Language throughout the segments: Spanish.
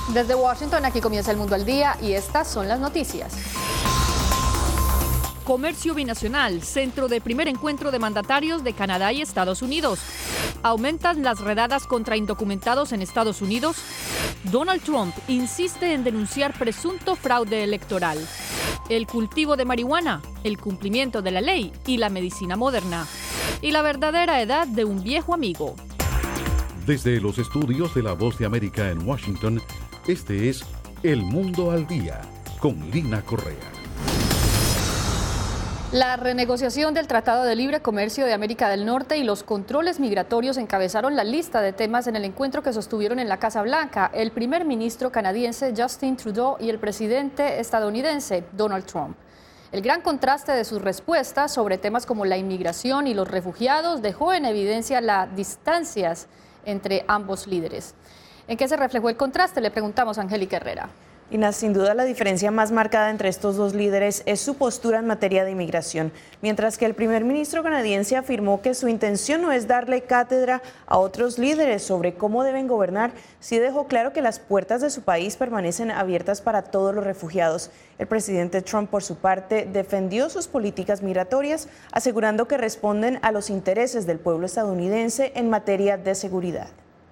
Desde Washington, aquí comienza El Mundo al Día y estas son las noticias. Comercio binacional, centro de primer encuentro de mandatarios de Canadá y Estados Unidos. Aumentan las redadas contra indocumentados en Estados Unidos. Donald Trump insiste en denunciar presunto fraude electoral. El cultivo de marihuana, el cumplimiento de la ley y la medicina moderna. Y la verdadera edad de un viejo amigo. Desde los estudios de La Voz de América en Washington, este es El Mundo al Día, con Lina Correa. La renegociación del Tratado de Libre Comercio de América del Norte y los controles migratorios encabezaron la lista de temas en el encuentro que sostuvieron en la Casa Blanca el primer ministro canadiense Justin Trudeau y el presidente estadounidense Donald Trump. El gran contraste de sus respuestas sobre temas como la inmigración y los refugiados dejó en evidencia las distancias entre ambos líderes. ¿En qué se reflejó el contraste? Le preguntamos a Angélica Herrera. Ina, sin duda la diferencia más marcada entre estos dos líderes es su postura en materia de inmigración. Mientras que el primer ministro canadiense afirmó que su intención no es darle cátedra a otros líderes sobre cómo deben gobernar, sí dejó claro que las puertas de su país permanecen abiertas para todos los refugiados. El presidente Trump, por su parte, defendió sus políticas migratorias, asegurando que responden a los intereses del pueblo estadounidense en materia de seguridad.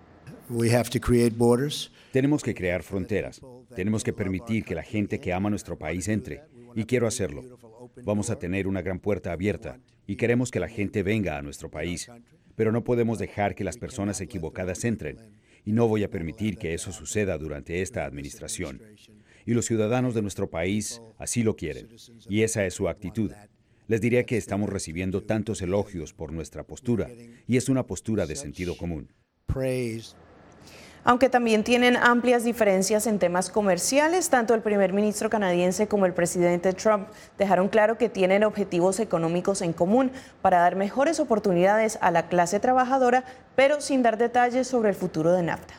Tenemos que crear fronteras. Tenemos que permitir que la gente que ama nuestro país entre. Y quiero hacerlo. Vamos a tener una gran puerta abierta y queremos que la gente venga a nuestro país. Pero no podemos dejar que las personas equivocadas entren. Y no voy a permitir que eso suceda durante esta administración. Y los ciudadanos de nuestro país así lo quieren. Y esa es su actitud. Les diré que estamos recibiendo tantos elogios por nuestra postura. Y es una postura de sentido común. Aunque también tienen amplias diferencias en temas comerciales, tanto el primer ministro canadiense como el presidente Trump dejaron claro que tienen objetivos económicos en común para dar mejores oportunidades a la clase trabajadora, pero sin dar detalles sobre el futuro de NAFTA.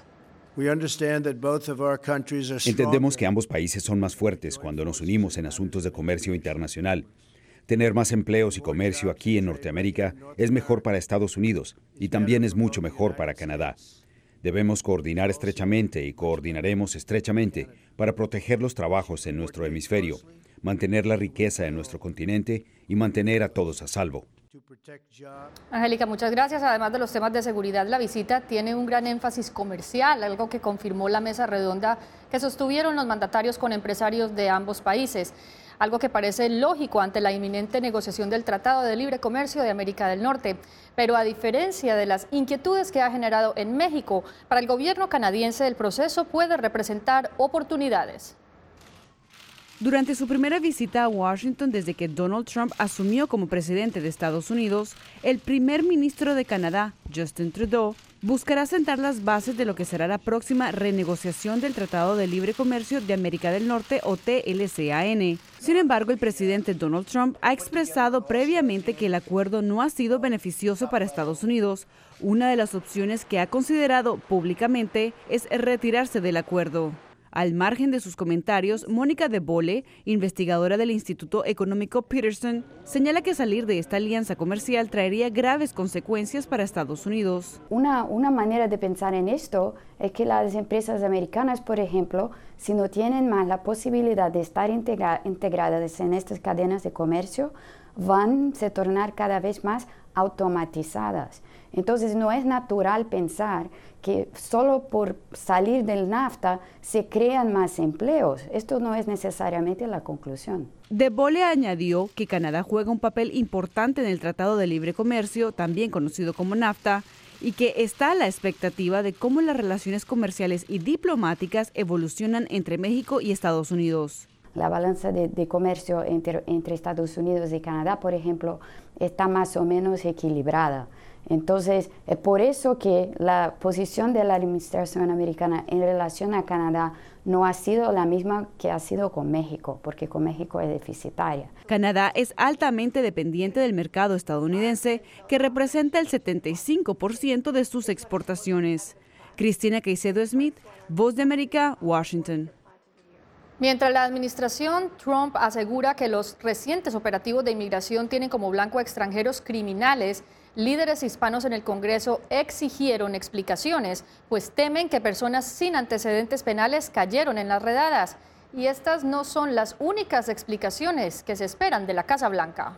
Entendemos que ambos países son más fuertes cuando nos unimos en asuntos de comercio internacional. Tener más empleos y comercio aquí en Norteamérica es mejor para Estados Unidos y también es mucho mejor para Canadá. Debemos coordinar estrechamente y coordinaremos estrechamente para proteger los trabajos en nuestro hemisferio, mantener la riqueza en nuestro continente y mantener a todos a salvo. Angélica, muchas gracias. Además de los temas de seguridad, la visita tiene un gran énfasis comercial, algo que confirmó la mesa redonda que sostuvieron los mandatarios con empresarios de ambos países. Algo que parece lógico ante la inminente negociación del Tratado de Libre Comercio de América del Norte. Pero a diferencia de las inquietudes que ha generado en México, para el gobierno canadiense el proceso puede representar oportunidades. Durante su primera visita a Washington desde que Donald Trump asumió como presidente de Estados Unidos, el primer ministro de Canadá, Justin Trudeau, buscará sentar las bases de lo que será la próxima renegociación del Tratado de Libre Comercio de América del Norte o TLCAN. Sin embargo, el presidente Donald Trump ha expresado previamente que el acuerdo no ha sido beneficioso para Estados Unidos. Una de las opciones que ha considerado públicamente es retirarse del acuerdo. Al margen de sus comentarios, Mónica de Bolle, investigadora del Instituto Económico Peterson, señala que salir de esta alianza comercial traería graves consecuencias para Estados Unidos. Una manera de pensar en esto es que las empresas americanas, por ejemplo, si no tienen más la posibilidad de estar integradas en estas cadenas de comercio, van a se tornar cada vez más automatizadas. Entonces no es natural pensar que solo por salir del NAFTA se crean más empleos. Esto no es necesariamente la conclusión. De Bolle añadió que Canadá juega un papel importante en el Tratado de Libre Comercio, también conocido como NAFTA, y que está a la expectativa de cómo las relaciones comerciales y diplomáticas evolucionan entre México y Estados Unidos. La balanza de comercio entre Estados Unidos y Canadá, por ejemplo, está más o menos equilibrada. Entonces, es por eso que la posición de la administración americana en relación a Canadá no ha sido la misma que ha sido con México, porque con México es deficitaria. Canadá es altamente dependiente del mercado estadounidense, que representa el 75% de sus exportaciones. Cristina Caicedo Smith, Voz de América, Washington. Mientras la administración Trump asegura que los recientes operativos de inmigración tienen como blanco a extranjeros criminales, Líderes hispanos en el Congreso exigieron explicaciones, pues temen que personas sin antecedentes penales cayeron en las redadas. Y estas no son las únicas explicaciones que se esperan de la Casa Blanca.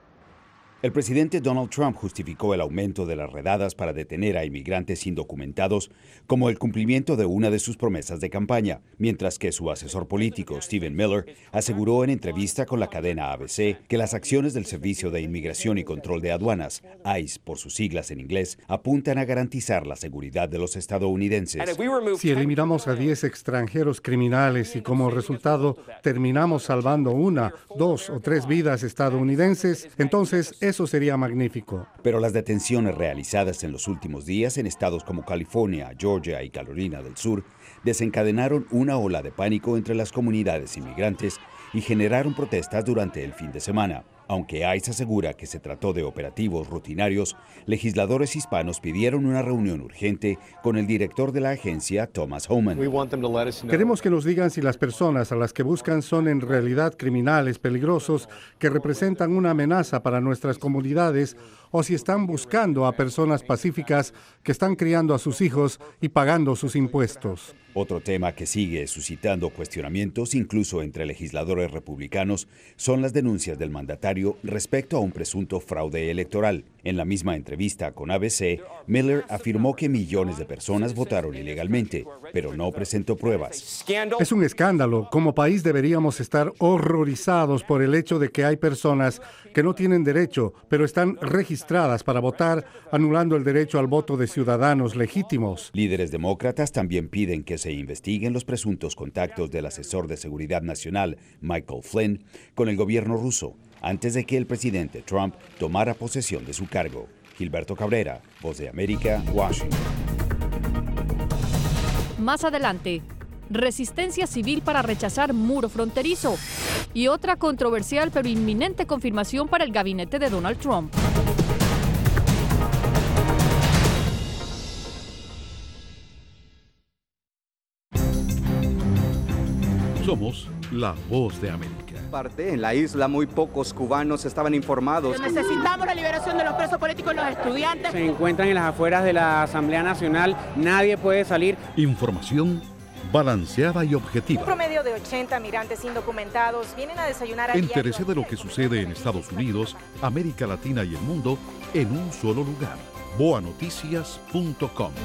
El presidente Donald Trump justificó el aumento de las redadas para detener a inmigrantes indocumentados como el cumplimiento de una de sus promesas de campaña, mientras que su asesor político, Stephen Miller, aseguró en entrevista con la cadena ABC que las acciones del Servicio de Inmigración y Control de Aduanas, ICE por sus siglas en inglés, apuntan a garantizar la seguridad de los estadounidenses. Si eliminamos a 10 extranjeros criminales y como resultado terminamos salvando 1, 2 o 3 vidas estadounidenses, entonces eso sería magnífico. Pero las detenciones realizadas en los últimos días en estados como California, Georgia y Carolina del Sur desencadenaron una ola de pánico entre las comunidades inmigrantes y generaron protestas durante el fin de semana. Aunque ICE asegura que se trató de operativos rutinarios, legisladores hispanos pidieron una reunión urgente con el director de la agencia, Thomas Homan. Queremos que nos digan si las personas a las que buscan son en realidad criminales peligrosos que representan una amenaza para nuestras comunidades o si están buscando a personas pacíficas que están criando a sus hijos y pagando sus impuestos. Otro tema que sigue suscitando cuestionamientos, incluso entre legisladores republicanos, son las denuncias del mandatario respecto a un presunto fraude electoral. En la misma entrevista con ABC, Miller afirmó que millones de personas votaron ilegalmente, pero no presentó pruebas. Es un escándalo. Como país deberíamos estar horrorizados por el hecho de que hay personas que no tienen derecho, pero están registradas para votar, anulando el derecho al voto de ciudadanos legítimos. Líderes demócratas también piden que se investiguen los presuntos contactos del asesor de seguridad nacional, Michael Flynn, con el gobierno ruso, antes de que el presidente Trump tomara posesión de su cargo. Gilberto Cabrera, Voz de América, Washington. Más adelante, resistencia civil para rechazar muro fronterizo y otra controversial pero inminente confirmación para el gabinete de Donald Trump. Somos la Voz de América. En la isla muy pocos cubanos estaban informados. Necesitamos la liberación de los presos políticos y los estudiantes. Se encuentran en las afueras de la Asamblea Nacional, nadie puede salir. Información balanceada y objetiva. Un promedio de 80 migrantes indocumentados vienen a desayunar. Entérese de lo que sucede en Estados Unidos, América Latina y el mundo en un solo lugar. boanoticias.com.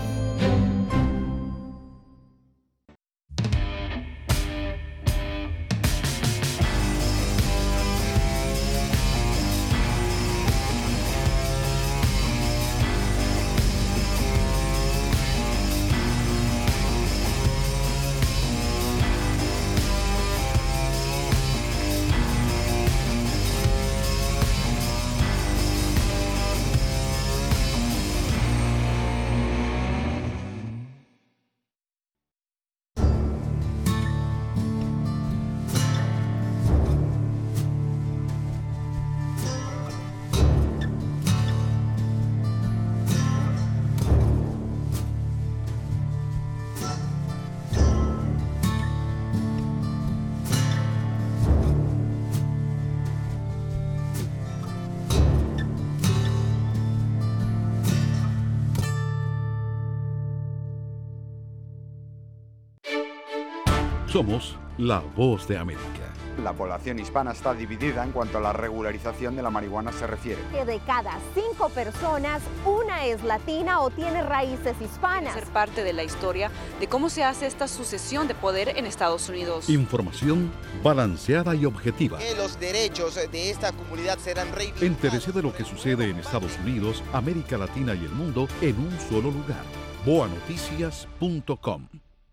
Somos la Voz de América. La población hispana está dividida en cuanto a la regularización de la marihuana se refiere. Que de cada 5 personas, una es latina o tiene raíces hispanas. Ser parte de la historia de cómo se hace esta sucesión de poder en Estados Unidos. Información balanceada y objetiva. Que los derechos de esta comunidad serán reivindicados. Entérese de lo que sucede en Estados Unidos, América Latina y el mundo en un solo lugar. boanoticias.com.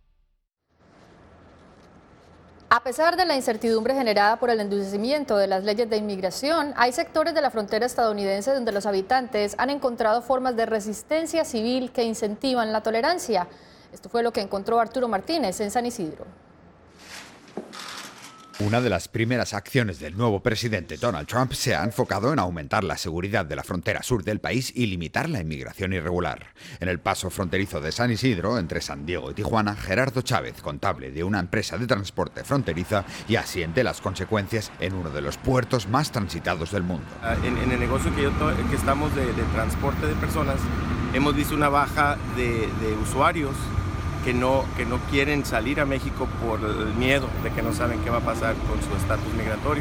A pesar de la incertidumbre generada por el endurecimiento de las leyes de inmigración, hay sectores de la frontera estadounidense donde los habitantes han encontrado formas de resistencia civil que incentivan la tolerancia. Esto fue lo que encontró Arturo Martínez en San Isidro. Una de las primeras acciones del nuevo presidente Donald Trump se ha enfocado en aumentar la seguridad de la frontera sur del país y limitar la inmigración irregular. En el paso fronterizo de San Isidro, entre San Diego y Tijuana, Gerardo Chávez, contable de una empresa de transporte fronteriza, ya siente las consecuencias en uno de los puertos más transitados del mundo. En el negocio que estamos de transporte de personas, hemos visto una baja de usuarios que no quieren salir a México por el miedo de que no saben qué va a pasar con su estatus migratorio.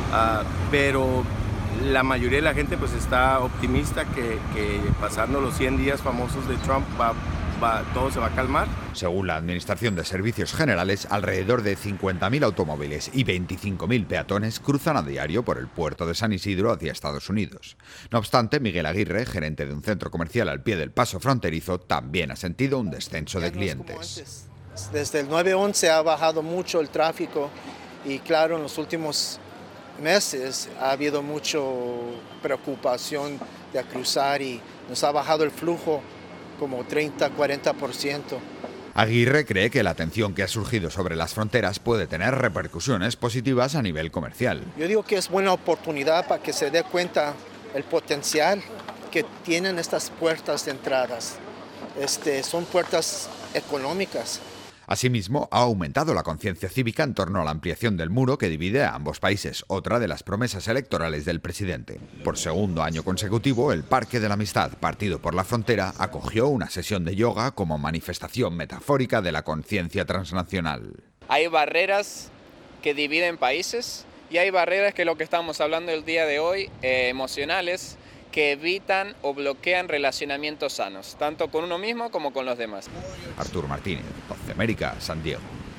Pero la mayoría de la gente pues está optimista que pasando los 100 días famosos de Trump todo se va a calmar. Según la Administración de Servicios Generales, alrededor de 50.000 automóviles y 25.000 peatones cruzan a diario por el puerto de San Isidro hacia Estados Unidos. No obstante, Miguel Aguirre, gerente de un centro comercial al pie del paso fronterizo, también ha sentido un descenso de clientes. Desde el 9/11 ha bajado mucho el tráfico y claro, en los últimos meses ha habido mucha preocupación de cruzar y nos ha bajado el flujo como 30-40%. Aguirre cree que la tensión que ha surgido sobre las fronteras puede tener repercusiones positivas a nivel comercial. Yo digo que es buena oportunidad para que se dé cuenta el potencial que tienen estas puertas de entradas. Son puertas económicas. Asimismo, ha aumentado la conciencia cívica en torno a la ampliación del muro que divide a ambos países, otra de las promesas electorales del presidente. Por segundo año consecutivo, el Parque de la Amistad, partido por la frontera, acogió una sesión de yoga como manifestación metafórica de la conciencia transnacional. Hay barreras que dividen países y hay barreras que lo que estamos hablando el día de hoy, emocionales, que evitan o bloquean relacionamientos sanos, tanto con uno mismo como con los demás. Arturo Martínez, Voz de América, San Diego.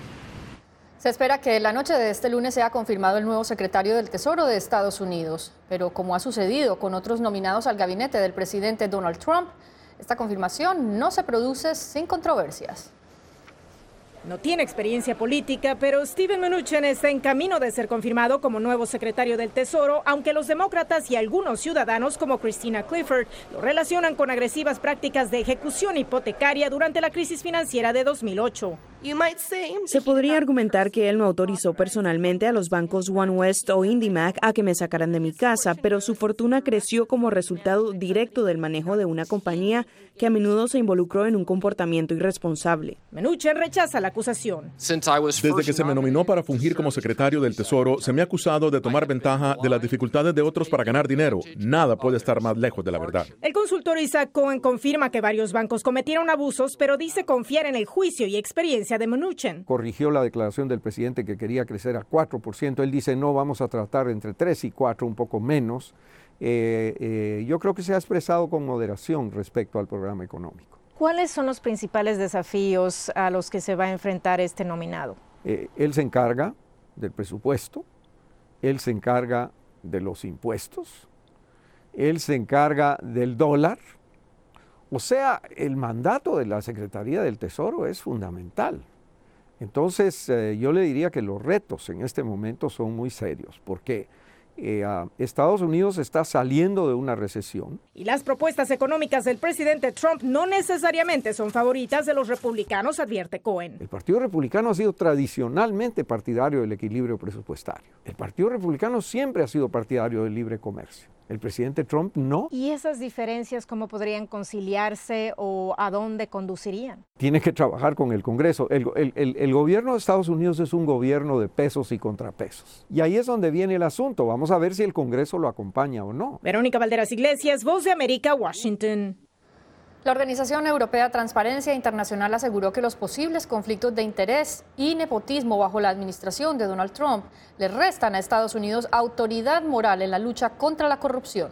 Se espera que la noche de este lunes sea confirmado el nuevo secretario del Tesoro de Estados Unidos, pero como ha sucedido con otros nominados al gabinete del presidente Donald Trump, esta confirmación no se produce sin controversias. No tiene experiencia política, pero Steven Mnuchin está en camino de ser confirmado como nuevo secretario del Tesoro, aunque los demócratas y algunos ciudadanos como Christina Clifford lo relacionan con agresivas prácticas de ejecución hipotecaria durante la crisis financiera de 2008. Se podría argumentar que él no autorizó personalmente a los bancos OneWest o IndyMac a que me sacaran de mi casa, pero su fortuna creció como resultado directo del manejo de una compañía que a menudo se involucró en un comportamiento irresponsable. Mnuchin rechaza la acusación. Desde que se me nominó para fungir como secretario del Tesoro, se me ha acusado de tomar ventaja de las dificultades de otros para ganar dinero. Nada puede estar más lejos de la verdad. El consultor Isaac Cohen confirma que varios bancos cometieron abusos, pero dice confiar en el juicio y experiencia de Mnuchin. Corrigió la declaración del presidente que quería crecer a 4%. Él dice, no, vamos a tratar entre 3 y 4, un poco menos. Yo creo que se ha expresado con moderación respecto al programa económico. ¿Cuáles son los principales desafíos a los que se va a enfrentar este nominado? Él se encarga del presupuesto, él se encarga de los impuestos, él se encarga del dólar. O sea, el mandato de la Secretaría del Tesoro es fundamental. Entonces, yo le diría que los retos en este momento son muy serios, porque Estados Unidos está saliendo de una recesión. Y las propuestas económicas del presidente Trump no necesariamente son favoritas de los republicanos, advierte Cohen. El Partido Republicano ha sido tradicionalmente partidario del equilibrio presupuestario. El Partido Republicano siempre ha sido partidario del libre comercio. El presidente Trump no. ¿Y esas diferencias cómo podrían conciliarse o a dónde conducirían? Tiene que trabajar con el Congreso. El gobierno de Estados Unidos es un gobierno de pesos y contrapesos. Y ahí es donde viene el asunto. Vamos a ver si el Congreso lo acompaña o no. Verónica Valderas Iglesias, Voz de América, Washington. La Organización Europea Transparencia Internacional aseguró que los posibles conflictos de interés y nepotismo bajo la administración de Donald Trump le restan a Estados Unidos autoridad moral en la lucha contra la corrupción.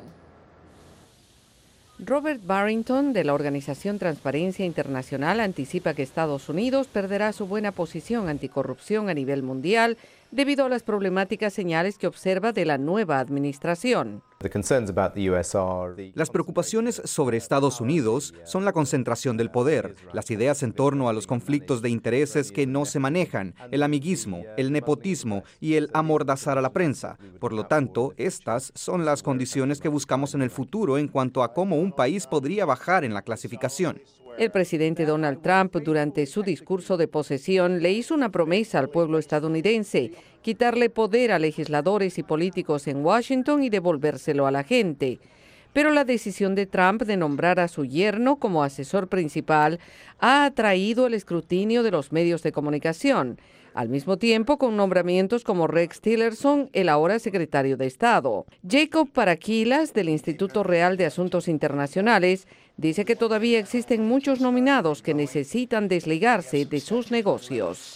Robert Barrington, de la Organización Transparencia Internacional, anticipa que Estados Unidos perderá su buena posición anticorrupción a nivel mundial debido a las problemáticas señales que observa de la nueva administración. Las preocupaciones sobre Estados Unidos son la concentración del poder, las ideas en torno a los conflictos de intereses que no se manejan, el amiguismo, el nepotismo y el amordazar a la prensa. Por lo tanto, estas son las condiciones que buscamos en el futuro en cuanto a cómo un país podría bajar en la clasificación. El presidente Donald Trump, durante su discurso de posesión, le hizo una promesa al pueblo estadounidense: quitarle poder a legisladores y políticos en Washington y devolvérselo a la gente. Pero la decisión de Trump de nombrar a su yerno como asesor principal ha atraído el escrutinio de los medios de comunicación, al mismo tiempo con nombramientos como Rex Tillerson, el ahora secretario de Estado. Jacob Paraquilas, del Instituto Real de Asuntos Internacionales, dice que todavía existen muchos nominados que necesitan desligarse de sus negocios.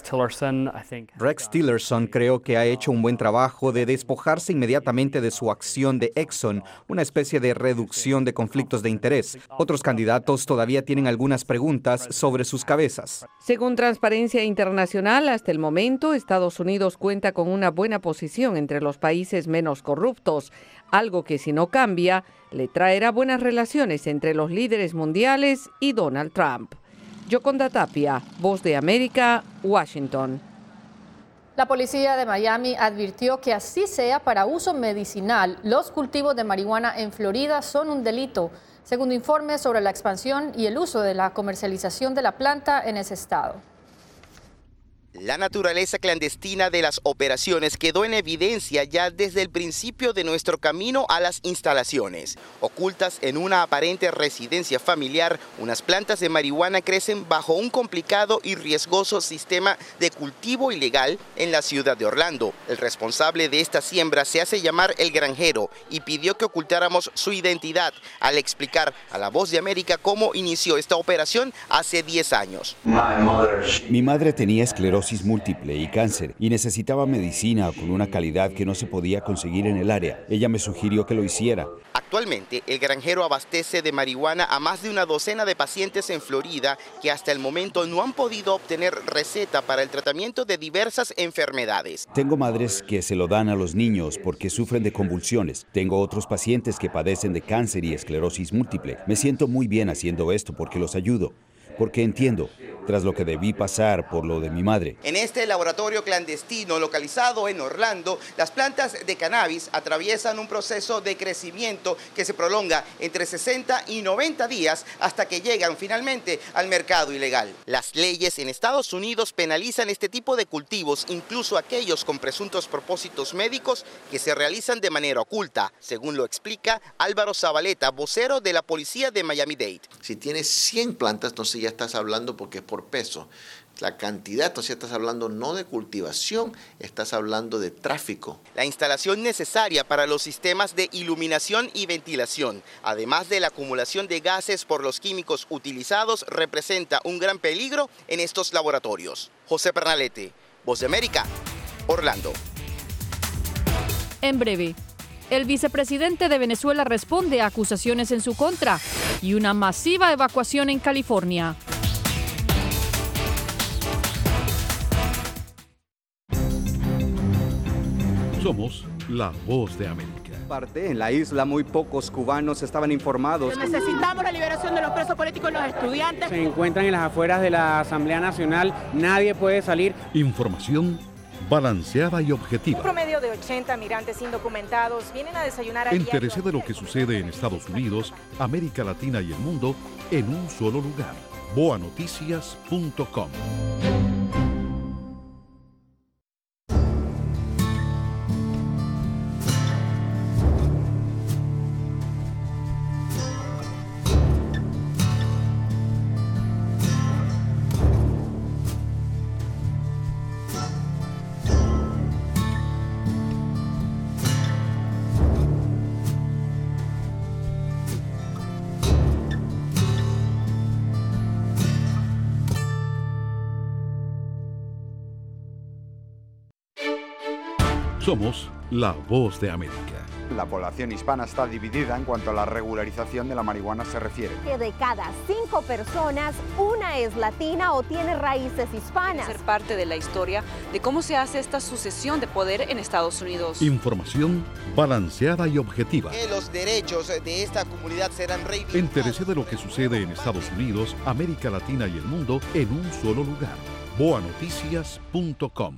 Rex Tillerson creo que ha hecho un buen trabajo de despojarse inmediatamente de su acción de Exxon, una especie de reducción de conflictos de interés. Otros candidatos todavía tienen algunas preguntas sobre sus cabezas. Según Transparencia Internacional, hasta el momento, Estados Unidos cuenta con una buena posición entre los países menos corruptos, algo que, si no cambia, le traerá buenas relaciones entre los líderes mundiales y Donald Trump. Yoconda Tapia, Voz de América, Washington. La policía de Miami advirtió que así sea para uso medicinal, los cultivos de marihuana en Florida son un delito, según informes sobre la expansión y el uso de la comercialización de la planta en ese estado. La naturaleza clandestina de las operaciones quedó en evidencia ya desde el principio de nuestro camino a las instalaciones. Ocultas en una aparente residencia familiar, unas plantas de marihuana crecen bajo un complicado y riesgoso sistema de cultivo ilegal en la ciudad de Orlando. El responsable de esta siembra se hace llamar El Granjero y pidió que ocultáramos su identidad al explicar a La Voz de América cómo inició esta operación hace 10 años. Mi madre tenía esclerosis múltiple y cáncer y necesitaba medicina con una calidad que no se podía conseguir en el área. Ella me sugirió que lo hiciera. Actualmente, El Granjero abastece de marihuana a más de una docena de pacientes en Florida que hasta el momento no han podido obtener receta para el tratamiento de diversas enfermedades. Tengo madres que se lo dan a los niños porque sufren de convulsiones. Tengo otros pacientes que padecen de cáncer y esclerosis múltiple. Me siento muy bien haciendo esto porque los ayudo. Porque entiendo, tras lo que debí pasar por lo de mi madre. En este laboratorio clandestino localizado en Orlando, las plantas de cannabis atraviesan un proceso de crecimiento que se prolonga entre 60 y 90 días hasta que llegan finalmente al mercado ilegal. Las leyes en Estados Unidos penalizan este tipo de cultivos, incluso aquellos con presuntos propósitos médicos que se realizan de manera oculta, según lo explica Álvaro Zabaleta, vocero de la policía de Miami-Dade. Si tienes 100 plantas, entonces ya estás hablando porque es por peso. La cantidad, entonces estás hablando no de cultivación, estás hablando de tráfico. La instalación necesaria para los sistemas de iluminación y ventilación, además de la acumulación de gases por los químicos utilizados, representa un gran peligro en estos laboratorios. José Pernalete, Voz de América, Orlando. En breve, el vicepresidente de Venezuela responde a acusaciones en su contra y una masiva evacuación en California. Somos la Voz de América. En la isla muy pocos cubanos estaban informados. Necesitamos la liberación de los presos políticos y los estudiantes. Se encuentran en las afueras de la Asamblea Nacional, nadie puede salir. Información balanceada y objetiva. Un promedio de 80 migrantes indocumentados vienen a desayunar a Entérese de lo que sucede en Estados Unidos, América Latina y el mundo en un solo lugar. boanoticias.com. Somos la Voz de América. La población hispana está dividida en cuanto a la regularización de la marihuana se refiere. Que de cada 5 personas, una es latina o tiene raíces hispanas. Ser parte de la historia de cómo se hace esta sucesión de poder en Estados Unidos. Información balanceada y objetiva. Que los derechos de esta comunidad serán reivindicados. Entérese de lo que sucede en Estados Unidos, América Latina y el mundo en un solo lugar. boanoticias.com.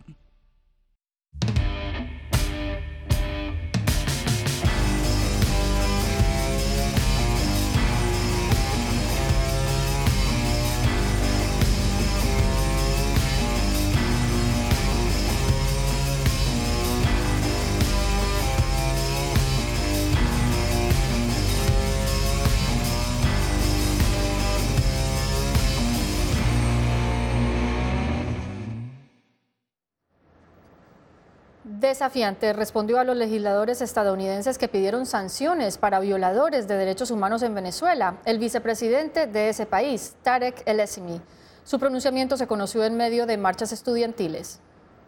Desafiante respondió a los legisladores estadounidenses que pidieron sanciones para violadores de derechos humanos en Venezuela, el vicepresidente de ese país, Tarek El Aissami. Su pronunciamiento se conoció en medio de marchas estudiantiles.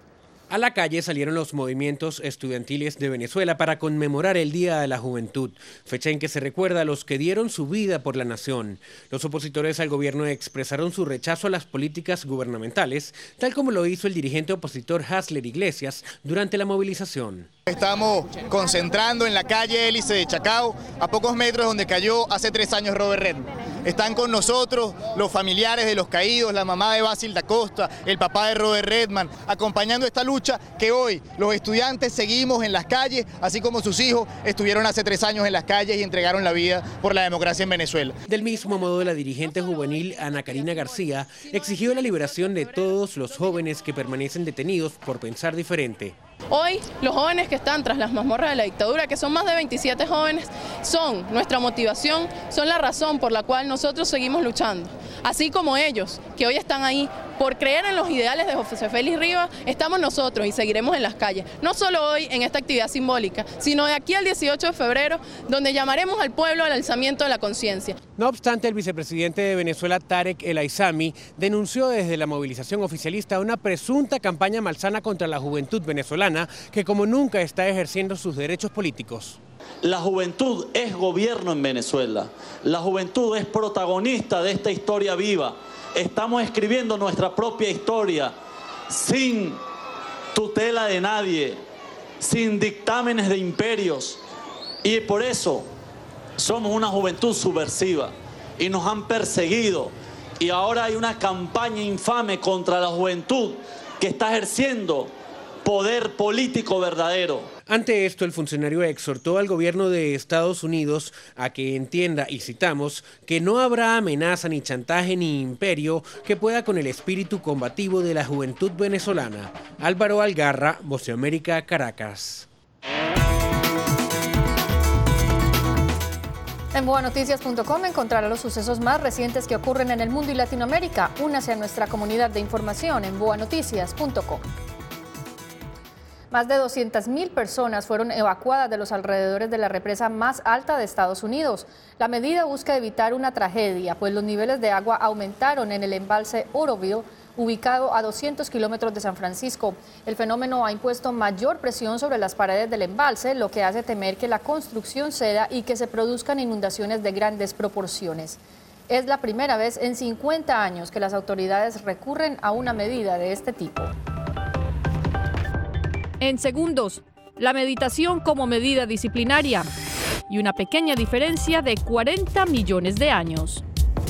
A la calle salieron los movimientos estudiantiles de Venezuela para conmemorar el Día de la Juventud, fecha en que se recuerda a los que dieron su vida por la nación. Los opositores al gobierno expresaron su rechazo a las políticas gubernamentales, tal como lo hizo el dirigente opositor Hassler Iglesias durante la movilización. Estamos concentrando en la calle Hélice de Chacao, a pocos metros donde cayó hace 3 años Robert Redman. Están con nosotros los familiares de los caídos, la mamá de Basil da Costa, el papá de Robert Redman, acompañando esta lucha que hoy los estudiantes seguimos en las calles, así como sus hijos estuvieron hace 3 años en las calles y entregaron la vida por la democracia en Venezuela. Del mismo modo, la dirigente juvenil Ana Karina García exigió la liberación de todos los jóvenes que permanecen detenidos por pensar diferente. Hoy los jóvenes que están tras las mazmorras de la dictadura, que son más de 27 jóvenes, son nuestra motivación, son la razón por la cual nosotros seguimos luchando. Así como ellos, que hoy están ahí por creer en los ideales de José Félix Rivas, estamos nosotros y seguiremos en las calles. No solo hoy en esta actividad simbólica, sino de aquí al 18 de febrero, donde llamaremos al pueblo al alzamiento de la conciencia. No obstante, el vicepresidente de Venezuela, Tarek El Aissami, denunció desde la movilización oficialista una presunta campaña malsana contra la juventud venezolana, que como nunca está ejerciendo sus derechos políticos. La juventud es gobierno en Venezuela, la juventud es protagonista de esta historia viva. Estamos escribiendo nuestra propia historia, sin tutela de nadie, sin dictámenes de imperios, y por eso somos una juventud subversiva y nos han perseguido, y ahora hay una campaña infame contra la juventud que está ejerciendo poder político verdadero. Ante esto, el funcionario exhortó al gobierno de Estados Unidos a que entienda, y citamos, que no habrá amenaza ni chantaje ni imperio que pueda con el espíritu combativo de la juventud venezolana. Álvaro Algarra, Voz de América, Caracas. En boanoticias.com encontrará los sucesos más recientes que ocurren en el mundo y Latinoamérica. Únase a nuestra comunidad de información en boanoticias.com. Más de 200.000 personas fueron evacuadas de los alrededores de la represa más alta de Estados Unidos. La medida busca evitar una tragedia, pues los niveles de agua aumentaron en el embalse Oroville, ubicado a 200 kilómetros de San Francisco. El fenómeno ha impuesto mayor presión sobre las paredes del embalse, lo que hace temer que la construcción ceda y que se produzcan inundaciones de grandes proporciones. Es la primera vez en 50 años que las autoridades recurren a una medida de este tipo. En segundos, la meditación como medida disciplinaria y una pequeña diferencia de 40 millones de años.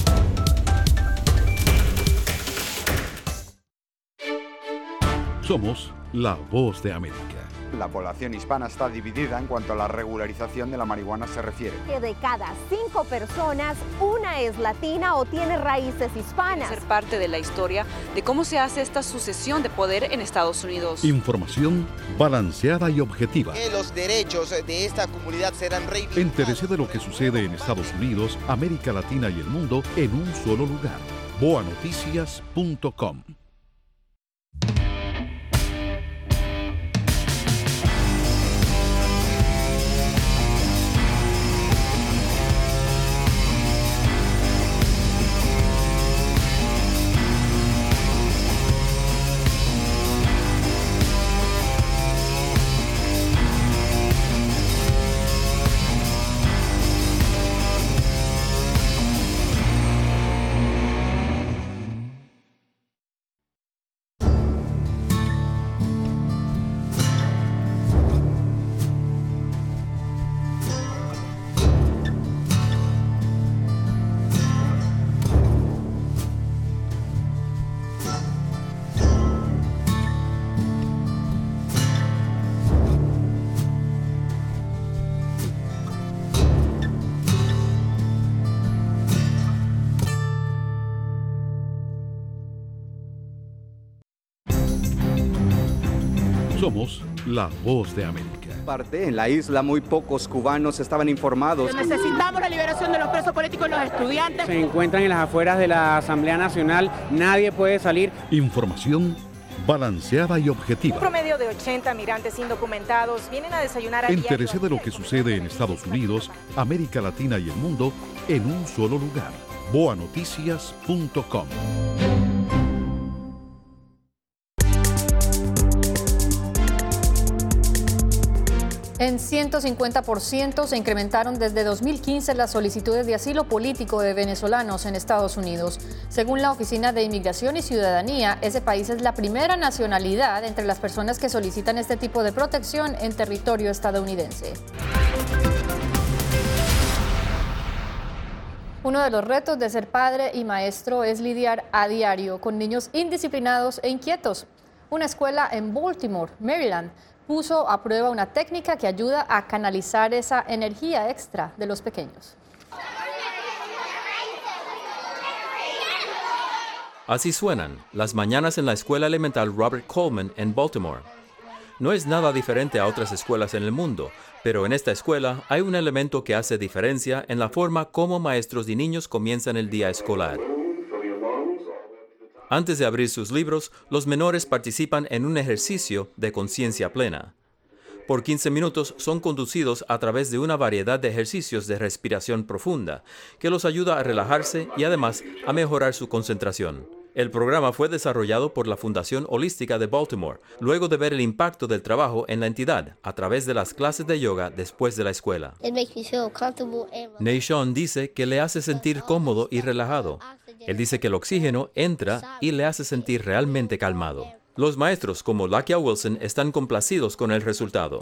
Somos la Voz de América. La población hispana está dividida en cuanto a la regularización de la marihuana se refiere. Que de cada 5 personas, una es latina o tiene raíces hispanas. Ser parte de la historia de cómo se hace esta sucesión de poder en Estados Unidos. Información balanceada y objetiva. Que los derechos de esta comunidad serán reivindicados. Entérese de lo que sucede en Estados Unidos, América Latina y el mundo en un solo lugar. boanoticias.com. Somos la Voz de América. En la isla muy pocos cubanos estaban informados. Necesitamos la liberación de los presos políticos y los estudiantes. Se encuentran en las afueras de la Asamblea Nacional, nadie puede salir. Información balanceada y objetiva. Un promedio de 80 migrantes indocumentados vienen a desayunar a diario. Entérese de lo que sucede en Estados Unidos, América Latina y el mundo en un solo lugar. boanoticias.com. En 150% se incrementaron desde 2015 las solicitudes de asilo político de venezolanos en Estados Unidos. Según la Oficina de Inmigración y Ciudadanía, ese país es la primera nacionalidad entre las personas que solicitan este tipo de protección en territorio estadounidense. Uno de los retos de ser padre y maestro es lidiar a diario con niños indisciplinados e inquietos. Una escuela en Baltimore, Maryland, puso a prueba una técnica que ayuda a canalizar esa energía extra de los pequeños. Así suenan las mañanas en la escuela elemental Robert Coleman en Baltimore. No es nada diferente a otras escuelas en el mundo, pero en esta escuela hay un elemento que hace diferencia en la forma como maestros y niños comienzan el día escolar. Antes de abrir sus libros, los menores participan en un ejercicio de conciencia plena. Por 15 minutos son conducidos a través de una variedad de ejercicios de respiración profunda, que los ayuda a relajarse y además a mejorar su concentración. El programa fue desarrollado por la Fundación Holística de Baltimore, luego de ver el impacto del trabajo en la entidad a través de las clases de yoga después de la escuela. Nashon dice que le hace sentir cómodo y relajado. Él dice que el oxígeno entra y le hace sentir realmente calmado. Los maestros, como Lakia Wilson, están complacidos con el resultado.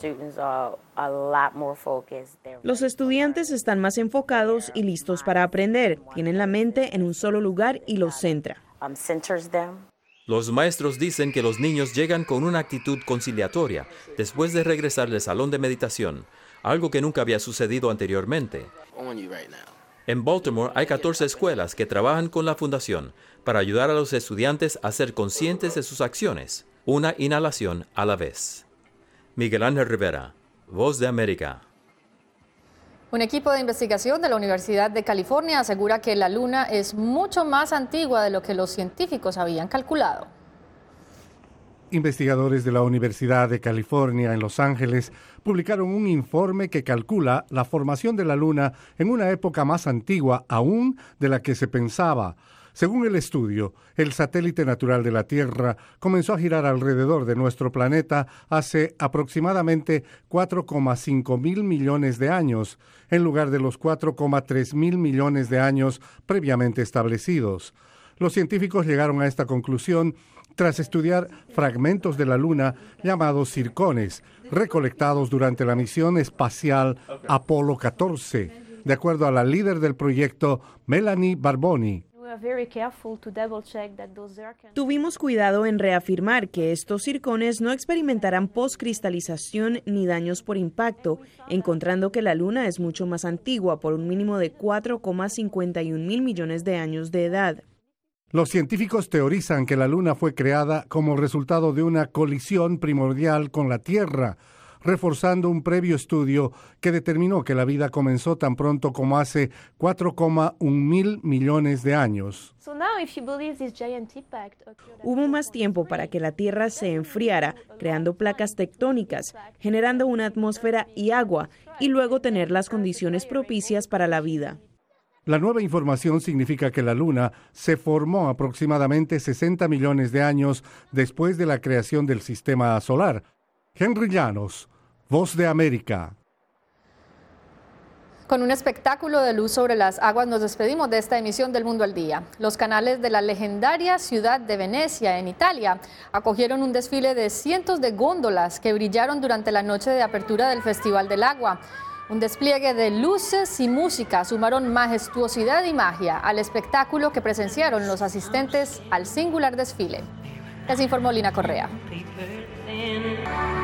Los estudiantes están más enfocados y listos para aprender. Tienen la mente en un solo lugar y los centra. Los maestros dicen que los niños llegan con una actitud conciliatoria después de regresar del salón de meditación, algo que nunca había sucedido anteriormente. En Baltimore hay 14 escuelas que trabajan con la fundación para ayudar a los estudiantes a ser conscientes de sus acciones, una inhalación a la vez. Miguel Ángel Rivera, Voz de América. Un equipo de investigación de la Universidad de California asegura que la Luna es mucho más antigua de lo que los científicos habían calculado. Investigadores de la Universidad de California en Los Ángeles publicaron un informe que calcula la formación de la Luna en una época más antigua aún de la que se pensaba. Según el estudio, el satélite natural de la Tierra comenzó a girar alrededor de nuestro planeta hace aproximadamente 4,5 mil millones de años, en lugar de los 4,3 mil millones de años previamente establecidos. Los científicos llegaron a esta conclusión tras estudiar fragmentos de la Luna llamados circones, recolectados durante la misión espacial Apolo 14, de acuerdo a la líder del proyecto, Melanie Barboni. Tuvimos cuidado en reafirmar que estos circones no experimentarán postcristalización ni daños por impacto, encontrando que la Luna es mucho más antigua por un mínimo de 4,51 mil millones de años de edad. Los científicos teorizan que la Luna fue creada como resultado de una colisión primordial con la Tierra, reforzando un previo estudio que determinó que la vida comenzó tan pronto como hace 4,1 mil millones de años. Hubo más tiempo para que la Tierra se enfriara, creando placas tectónicas, generando una atmósfera y agua, y luego tener las condiciones propicias para la vida. La nueva información significa que la Luna se formó aproximadamente 60 millones de años después de la creación del sistema solar. Henry Llanos, Voz de América. Con un espectáculo de luz sobre las aguas nos despedimos de esta emisión del Mundo al Día. Los canales de la legendaria ciudad de Venecia, en Italia, acogieron un desfile de cientos de góndolas que brillaron durante la noche de apertura del Festival del Agua. Un despliegue de luces y música sumaron majestuosidad y magia al espectáculo que presenciaron los asistentes al singular desfile. Les informó Lina Correa.